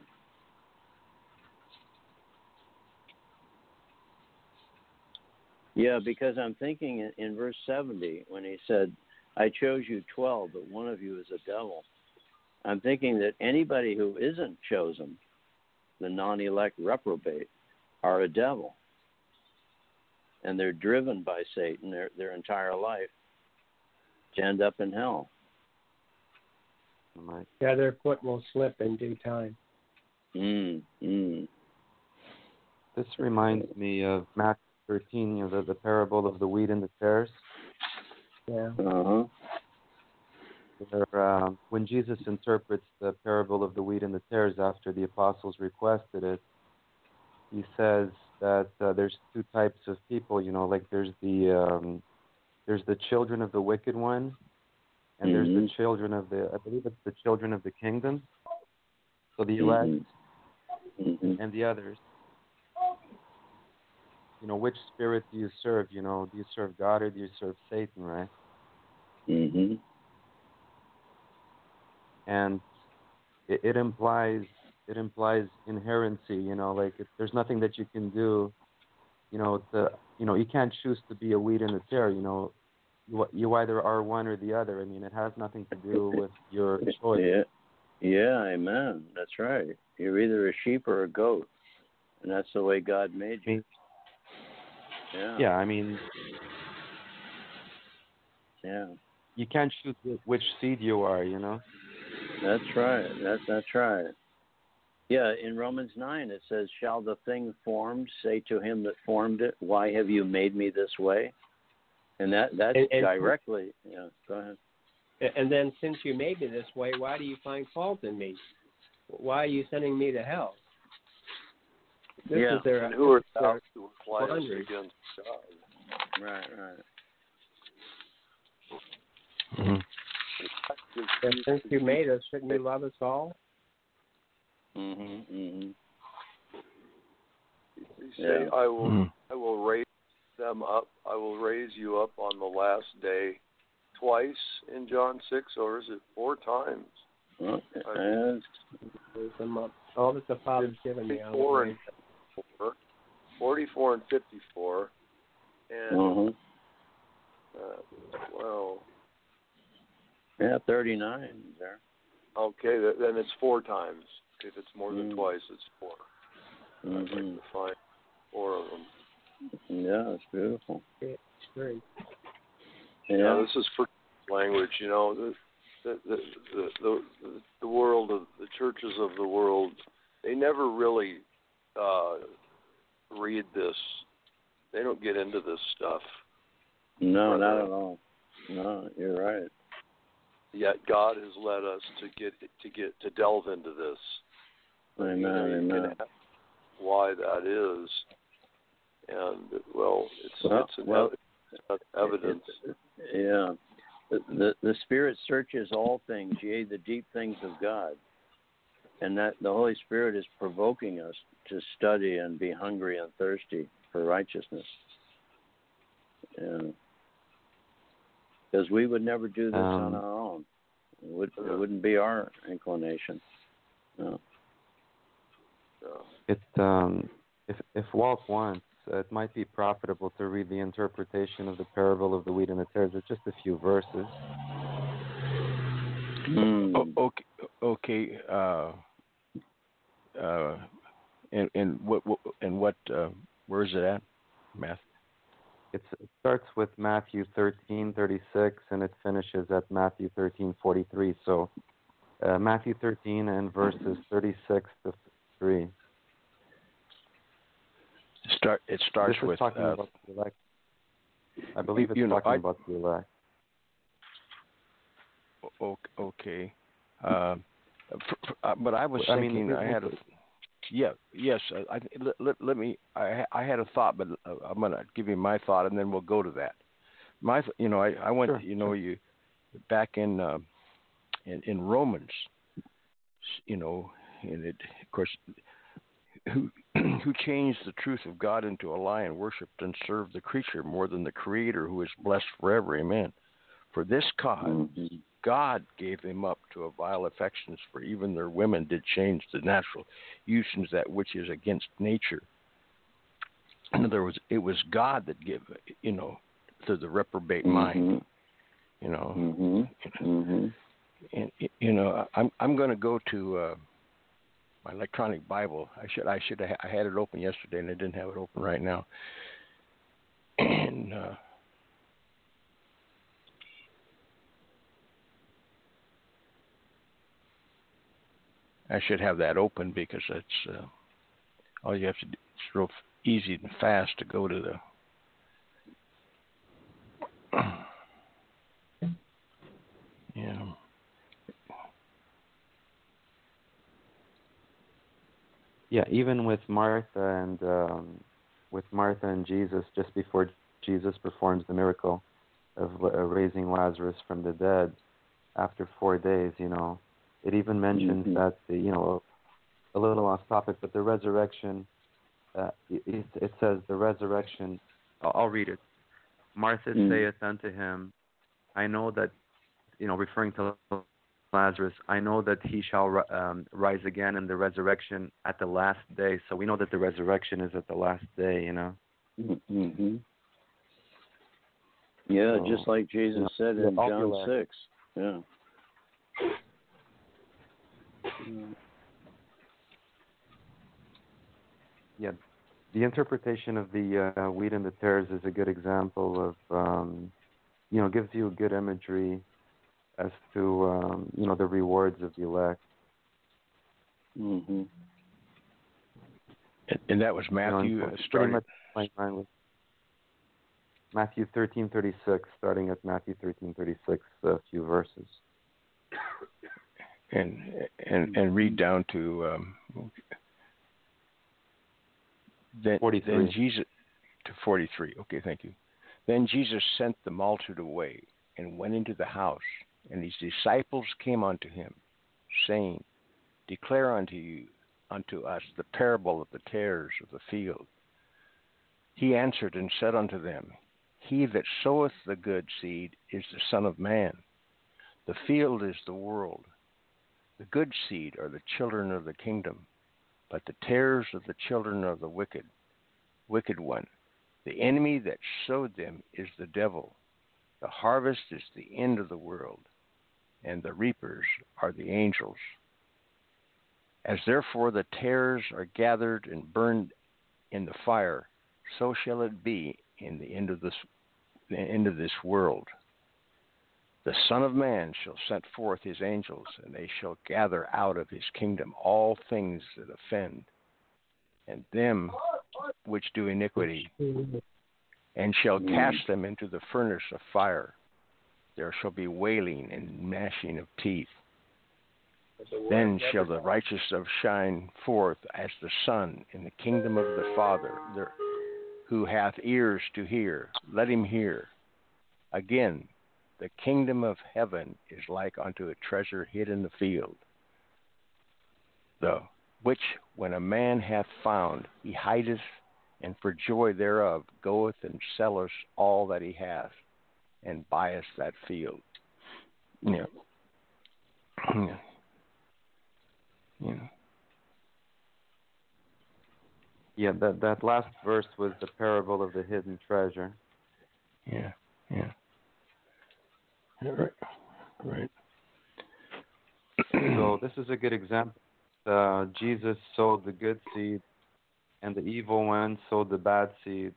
Yeah, because I'm thinking in, in verse seventy when he said, "I chose you twelve, but one of you is a devil." I'm thinking that anybody who isn't chosen, the non-elect reprobate, are a devil. And they're driven by Satan their their entire life to end up in hell. Yeah, their foot will slip in due time. Mm, mm. This reminds me of Matthew thirteen, you know, the, the parable of the wheat and the tares. Yeah. Uh-huh. Where, uh, when Jesus interprets the parable of the wheat and the tares after the apostles requested it, he says that uh, there's two types of people, you know, like there's the um, there's the children of the wicked one, and mm-hmm. there's the children of the, I believe it's the children of the kingdom. So the elect mm-hmm. and the others. You know, which spirit do you serve? You know, do you serve God or do you serve Satan, right? Mm-hmm. And it, it implies it implies inherency. You know, like if there's nothing that you can do. You know, to you know, you can't choose to be a wheat and a tare. You know, you you either are one or the other. I mean, it has nothing to do with your choice. Yeah, yeah, amen. That's right. You're either a sheep or a goat, and that's the way God made you. Yeah. Yeah, I mean, yeah. You can't choose which seed you are, you know. That's right. That's that's right. Yeah, in Romans nine it says, "Shall the thing formed say to him that formed it, Why have you made me this way?" And that that's and, and, directly. Yeah, go ahead. And then since you made me this way, why do you find fault in me? Why are you sending me to hell? This yeah. is their, And who are their thou to apply us quandary. against God? Right, right. Mm-hmm. And since you made us, shouldn't you love us all? Mm-hmm, mm-hmm. You say, Yeah. I will, Mm. I will raise them up. I will raise you up on the last day. Twice in John six, or is it four times? Well, I and Raise them up. All that the Father's given me, I will Four raise and four, forty-four and fifty-four, and uh-huh. uh, well, Yeah, thirty-nine there. okay, th- then it's four times. If it's more than Mm. twice, it's four. I'd like Mm-hmm. to find four of them. Yeah, it's beautiful. Great. Yeah, Yeah. this is for language. You know, the the the the, the, the world of the churches of the world, they never really uh, read this. They don't get into this stuff. No, Or not the- at all. No, you're right. Yet God has led us to get to get to delve into this. Amen, You know, you can amen. ask why that is, and well, it's Well, it's an well, ev- it's not evidence. It- yeah. The, the the Spirit searches all things, yea, the deep things of God. And that the Holy Spirit is provoking us to study and be hungry and thirsty for righteousness. And because we would never do this Um, on our own. It, would, it wouldn't be our inclination. No. So, It um, if if Walt wants, uh, it might be profitable to read the interpretation of the parable of the wheat and the tares. It's just a few verses. Mm. Oh, okay, okay. Uh, uh, and and what, what and what? Uh, where is it at? Math. It's, it starts with Matthew thirteen thirty-six and it finishes at Matthew thirteen forty-three. So uh, Matthew thirteen and verses thirty-six to three. Start. It starts this is with. talking Uh, about the elect. I believe it's you know, talking I- about the elect. o- okay. Uh, f- f- uh, but I was I mean, thinking. it- I had a. Yeah. Yes. uh, I, let, let, let me. I I had a thought, but uh, I'm gonna give you my thought, and then we'll go to that. My. th- You know, I, I went. Sure, you know, sure. you back in uh, in, in Romans. You know, and it of course. Who who changed the truth of God into a lie and worshipped and served the creature more than the Creator, who is blessed forever. Amen. For this cause, Mm-hmm. God gave them up to a vile affections, for even their women did change the natural usage, that which is against nature. In other words, it was God that gave, you know, to the reprobate mind. You know, Mm-hmm. Mm-hmm. and you know, I'm I'm going to go to. Uh, My electronic Bible. I should. I should. Have, I had it open yesterday, and I didn't have it open right now. And uh, I should have that open because it's uh, all you have to do. It's real easy and fast to go to the. Yeah. Yeah, even with Martha and um, with Martha and Jesus, just before Jesus performs the miracle of uh, raising Lazarus from the dead, after four days, you know, it even mentions Mhm. that the, you know, a little off topic, but the resurrection. Uh, it, it says the resurrection. I'll, I'll read it. Martha Mm. saith unto him, I know that, you know, referring to Lazarus, I know that he shall um, rise again in the resurrection at the last day. So we know that the resurrection is at the last day, you know. Mm-hmm. Yeah, So, just like Jesus you know, said yeah, in all John elect. six. Yeah. Yeah, the interpretation of the uh, wheat and the tares is a good example of, um, you know, gives you a good imagery as to, um, you know, the rewards of the elect. Mm-hmm. And, and that was Matthew you know, uh, pretty started. much plain language. Matthew thirteen thirty-six, starting at Matthew thirteen thirty-six, a few verses. And and and read down to um, then, forty-three. then Jesus to forty-three. Okay, thank you. Then Jesus sent the multitude away and went into the house, and his disciples came unto him, saying, Declare unto you unto us the parable of the tares of the field. He answered and said unto them, He that soweth the good seed is the Son of Man. The field is the world. The good seed are the children of the kingdom, but the tares are the children of the wicked, wicked one. The enemy that sowed them is the devil. The harvest is the end of the world, and the reapers are the angels. As therefore the tares are gathered and burned in the fire, so shall it be in the end of this, the end of this world. The Son of Man shall send forth his angels, and they shall gather out of his kingdom all things that offend, and them which do iniquity, and shall cast them into the furnace of fire. There shall be wailing and gnashing of teeth. Then shall the righteous of shine forth as the sun in the kingdom of the Father. There, who hath ears to hear, let him hear. Again, the kingdom of heaven is like unto a treasure hid in the field, the which when a man hath found, he hideth, and for joy thereof goeth and selleth all that he hath, and buyeth that field. Yeah. Yeah. Yeah. Yeah, that, that last verse was the parable of the hidden treasure. Yeah, yeah. Yeah, right, right. So this is a good example. Uh, Jesus sowed the good seed, and the evil one sowed the bad seed.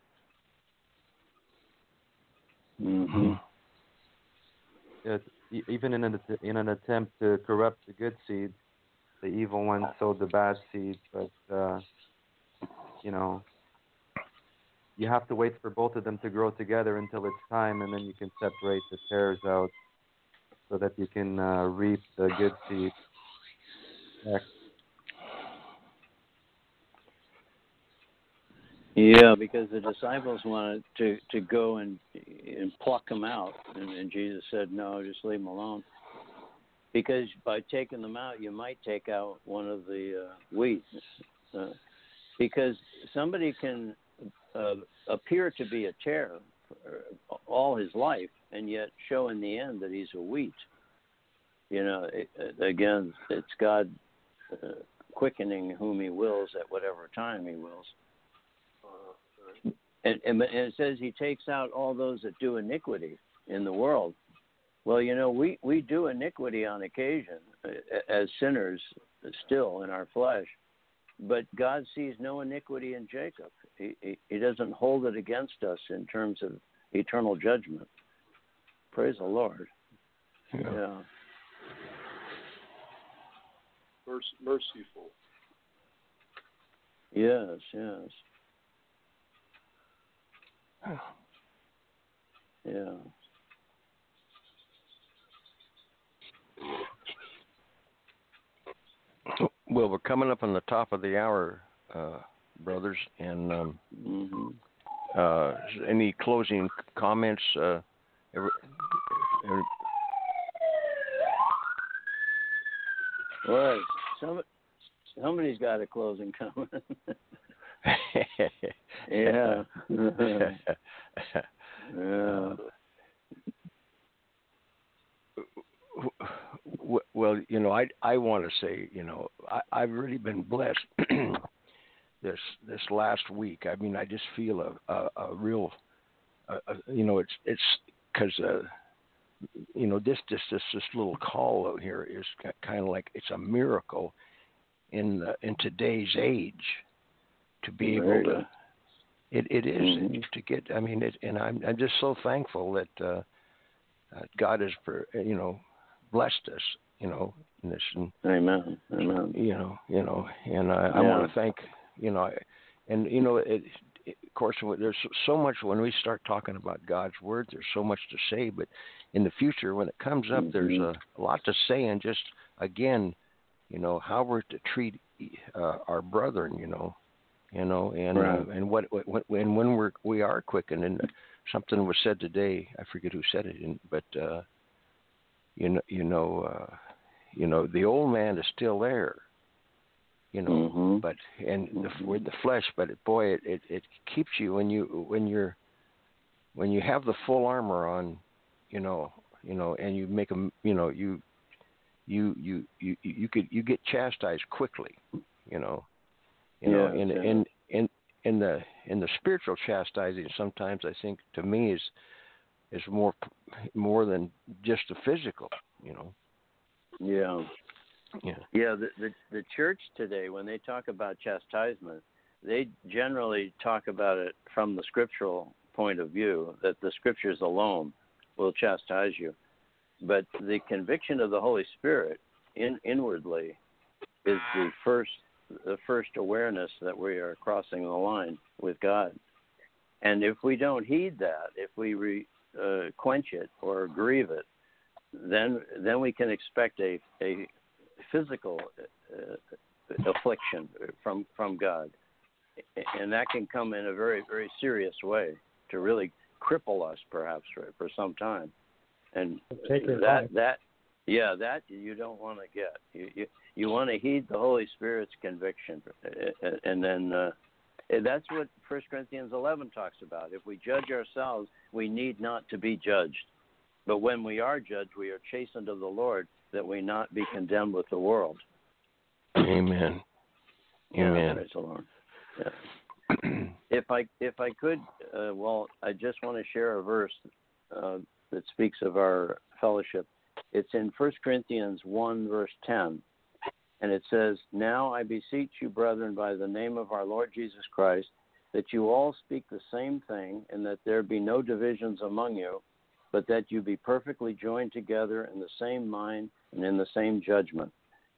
Mm-hmm. It, even in an, in an attempt to corrupt the good seed, the evil one sowed the bad seed. But, uh, you know, you have to wait for both of them to grow together until it's time, and then you can separate the tares out so that you can uh, reap the good seed. Next. Yeah, because the disciples wanted to, to go and and pluck them out, and, and Jesus said, no, just leave them alone. Because by taking them out, you might take out one of the uh, wheat. Uh, because somebody can uh, appear to be a tare all his life, and yet show in the end that he's a wheat. You know, it, again, it's God uh, quickening whom he wills at whatever time he wills. And, and, and it says he takes out all those that do iniquity in the world. Well, you know, we, we do iniquity on occasion uh, as sinners still in our flesh, but God sees no iniquity in Jacob. He, he, he doesn't hold it against us in terms of eternal judgment. Praise the Lord. Yeah. Yeah. Merc- merciful. Yes, yes. Yeah. Well, we're coming up on the top of the hour, uh, brothers, and um, Mm-hmm. uh, any closing comments? Uh, every, every... Well, some, somebody's got a closing comment. Yeah. Yeah. Well, you know, I I want to say, you know, I, I've really been blessed this this last week. I mean, I just feel a a, a real, uh, you know, it's it's because uh, you know this this this this little call out here is kind of like it's a miracle in the, in today's age to be able to. It it is Mm-hmm. to get. I mean, it, and I'm I'm just so thankful that uh, uh, God has, you know, blessed us, you know, in this. And, Amen. Amen. you know, you know, and I, Yeah. I want to thank, you know, and you know, it, it, course, there's so much when we start talking about God's word. There's so much to say, but in the future, when it comes up, mm-hmm. there's a, a lot to say, and just again, you know, how we're to treat uh, our brethren, you know, you know, and right. uh, and what, what and when we're we are quickened, and something was said today. I forget who said it, but uh, you know, you know, uh, you know, the old man is still there. You know, mm-hmm. but and the, with the flesh, but it, boy, it, it, it keeps you when you when you're when you have the full armor on, you know, you know, and you make them, you know, you you you you you could you get chastised quickly, you know, you know, yeah, and yeah. and in in the in the spiritual chastising, sometimes I think to me is is more more than just the physical, you know. Yeah. Yeah, yeah. The, the the church today, when they talk about chastisement, they generally talk about it from the scriptural point of view, that the scriptures alone will chastise you. But the conviction of the Holy Spirit in inwardly is the first the first awareness that we are crossing the line with God. And if we don't heed that, if we re, uh, quench it or grieve it, then then we can expect a a physical uh, affliction from from God, and that can come in a very very serious way to really cripple us perhaps for, for some time, and that that yeah that you don't want to get. You you, you want to heed the Holy Spirit's conviction, and then uh, that's what First Corinthians eleven talks about. If we judge ourselves, we need not to be judged, but when we are judged, we are chastened of the Lord, that we not be condemned with the world. Amen. Amen. Yeah, praise the Lord. Yeah. if I if I could, uh, well, I just want to share a verse uh, that speaks of our fellowship. It's in First Corinthians one, verse ten, and it says, "Now I beseech you, brethren, by the name of our Lord Jesus Christ, that you all speak the same thing, and that there be no divisions among you, but that you be perfectly joined together in the same mind and in the same judgment."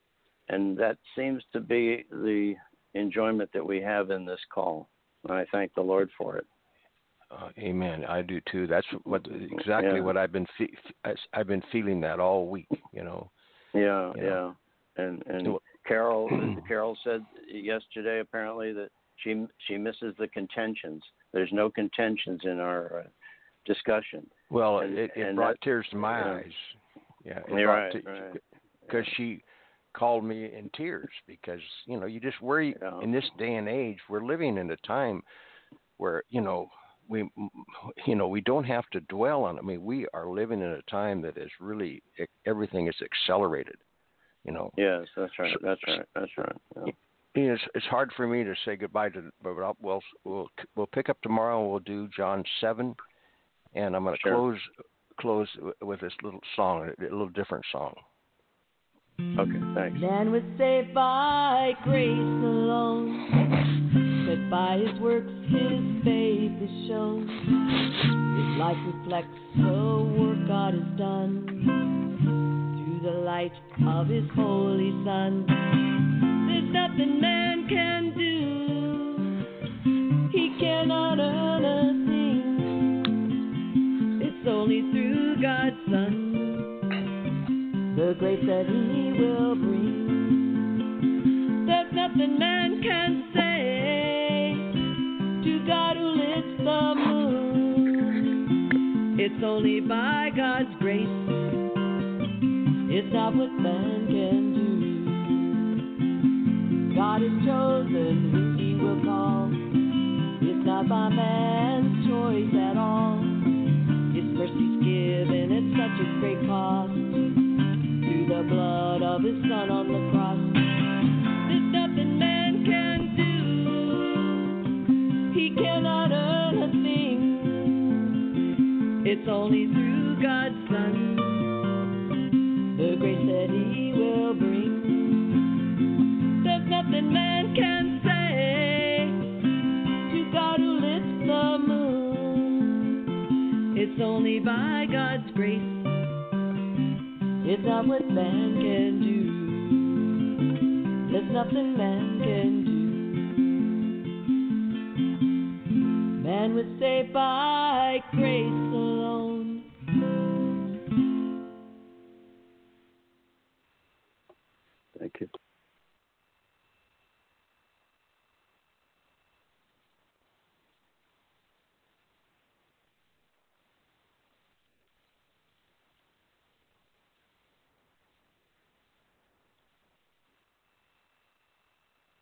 And that seems to be the enjoyment that we have in this call. And I thank the Lord for it. Uh, amen. I do too. That's what exactly yeah. what I've been fe- I've been feeling that all week. You know. Yeah, you yeah. know. And and Carol Carol said yesterday apparently that she she misses the contentions. There's no contentions in our uh, discussion. Well, and, it, it and brought that, tears to my yeah. eyes. Yeah, it You're brought right, t- right. because yeah. she called me in tears because you know you just worry yeah. in this day and age. We're living in a time where you know we you know we don't have to dwell on it. I mean, we are living in a time that is really everything is accelerated. You know. Yes, that's right. So, that's right. That's right. Yeah. You know, it's, it's hard for me to say goodbye to, but I'll, we'll we'll we'll pick up tomorrow. And we'll do John seven, and I'm going to sure. close close with this little song, a little different song. Okay, thanks. Man was saved by grace alone, but by his works his faith is shown. His life reflects the work God has done through the light of his Holy Son. There's nothing man can do, he cannot earn a thing. It's only through God's Son, the grace that he will bring. There's nothing man can say to God who lifts the moon. It's only by God's grace, it's not what man can do. God has chosen who he will call. It's not by man's choice at all. His mercy's given at such a great cost, through the blood of his Son on the cross. There's nothing man can do, he cannot earn a thing. It's only through God's Son, the grace that he will bring. There's nothing man can say to God who lifts the moon. It's only by God's grace, it's not what man can do. There's nothing man can do. we say by grace